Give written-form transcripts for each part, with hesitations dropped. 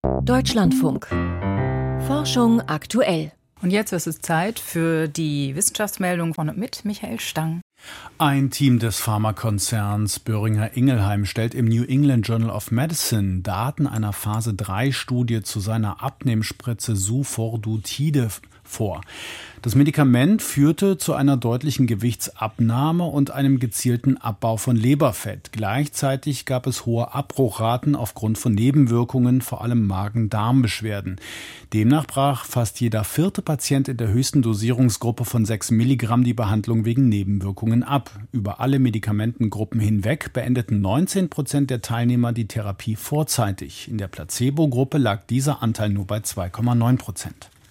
Deutschlandfunk. Forschung aktuell. Und jetzt ist es Zeit für die Wissenschaftsmeldung von und mit Michael Stang. Ein Team des Pharmakonzerns Boehringer Ingelheim stellt im New England Journal of Medicine Daten einer Phase-3-Studie zu seiner Abnehmspritze Sufordutide vor. Das Medikament führte zu einer deutlichen Gewichtsabnahme und einem gezielten Abbau von Leberfett. Gleichzeitig gab es hohe Abbruchraten aufgrund von Nebenwirkungen, vor allem Magen-Darm-Beschwerden. Demnach brach fast jeder 4. Patient in der höchsten Dosierungsgruppe von 6 Milligramm die Behandlung wegen Nebenwirkungen ab. Über alle Medikamentengruppen hinweg beendeten 19% der Teilnehmer die Therapie vorzeitig. In der Placebo-Gruppe lag dieser Anteil nur bei 2,9%.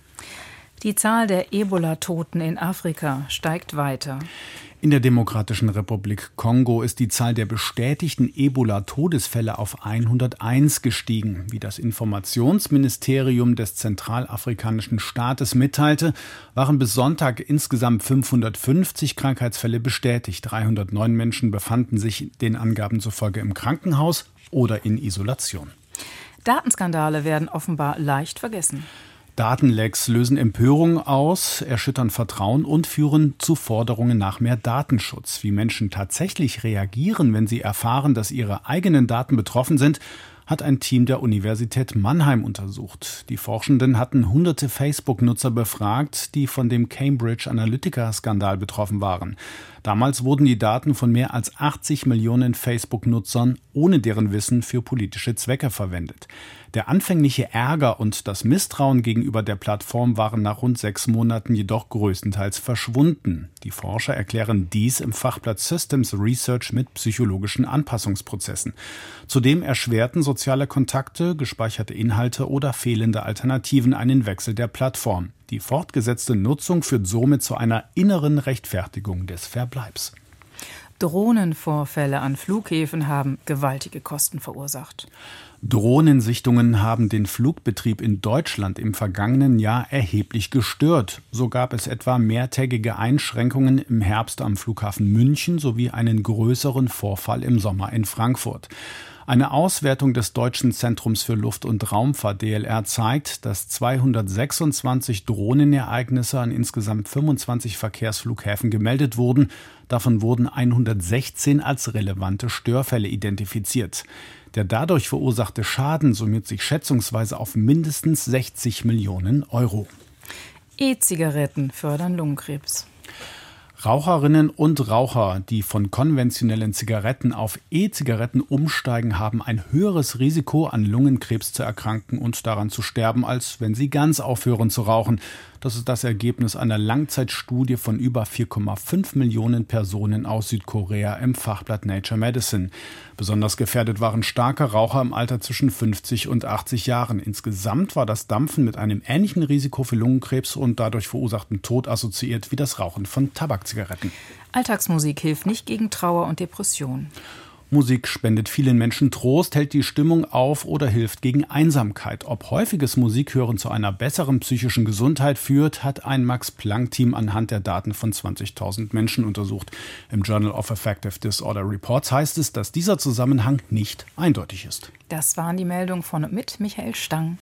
Die Zahl der Ebola-Toten in Afrika steigt weiter. In der Demokratischen Republik Kongo ist die Zahl der bestätigten Ebola-Todesfälle auf 101 gestiegen. Wie das Informationsministerium des zentralafrikanischen Staates mitteilte, waren bis Sonntag insgesamt 550 Krankheitsfälle bestätigt. 309 Menschen befanden sich den Angaben zufolge im Krankenhaus oder in Isolation. Datenskandale werden offenbar leicht vergessen. Datenlecks lösen Empörung aus, erschüttern Vertrauen und führen zu Forderungen nach mehr Datenschutz. Wie Menschen tatsächlich reagieren, wenn sie erfahren, dass ihre eigenen Daten betroffen sind, hat ein Team der Universität Mannheim untersucht. Die Forschenden hatten hunderte Facebook-Nutzer befragt, die von dem Cambridge Analytica-Skandal betroffen waren. Damals wurden die Daten von mehr als 80 Millionen Facebook-Nutzern ohne deren Wissen für politische Zwecke verwendet. Der anfängliche Ärger und das Misstrauen gegenüber der Plattform waren nach rund 6 Monaten jedoch größtenteils verschwunden. Die Forscher erklären dies im Fachblatt Systems Research mit psychologischen Anpassungsprozessen. Zudem erschwerten soziale Kontakte, gespeicherte Inhalte oder fehlende Alternativen einen Wechsel der Plattform. Die fortgesetzte Nutzung führt somit zu einer inneren Rechtfertigung des Verbleibs. Drohnenvorfälle an Flughäfen haben gewaltige Kosten verursacht. Drohnensichtungen haben den Flugbetrieb in Deutschland im vergangenen Jahr erheblich gestört. So gab es etwa mehrtägige Einschränkungen im Herbst am Flughafen München sowie einen größeren Vorfall im Sommer in Frankfurt. Eine Auswertung des Deutschen Zentrums für Luft- und Raumfahrt DLR zeigt, dass 226 Drohnenereignisse an insgesamt 25 Verkehrsflughäfen gemeldet wurden. Davon wurden 116 als relevante Störfälle identifiziert. Der dadurch verursachte Schaden summiert sich schätzungsweise auf mindestens 60 Millionen Euro. E-Zigaretten fördern Lungenkrebs. Raucherinnen und Raucher, die von konventionellen Zigaretten auf E-Zigaretten umsteigen, haben ein höheres Risiko, an Lungenkrebs zu erkranken und daran zu sterben, als wenn sie ganz aufhören zu rauchen. Das ist das Ergebnis einer Langzeitstudie von über 4,5 Millionen Personen aus Südkorea im Fachblatt Nature Medicine. Besonders gefährdet waren starke Raucher im Alter zwischen 50 und 80 Jahren. Insgesamt war das Dampfen mit einem ähnlichen Risiko für Lungenkrebs und dadurch verursachten Tod assoziiert wie das Rauchen von Tabakzigaretten. Alltagsmusik hilft nicht gegen Trauer und Depression. Musik spendet vielen Menschen Trost, hält die Stimmung auf oder hilft gegen Einsamkeit. Ob häufiges Musikhören zu einer besseren psychischen Gesundheit führt, hat ein Max-Planck-Team anhand der Daten von 20.000 Menschen untersucht. Im Journal of Affective Disorder Reports heißt es, dass dieser Zusammenhang nicht eindeutig ist. Das waren die Meldungen von und mit Michael Stang.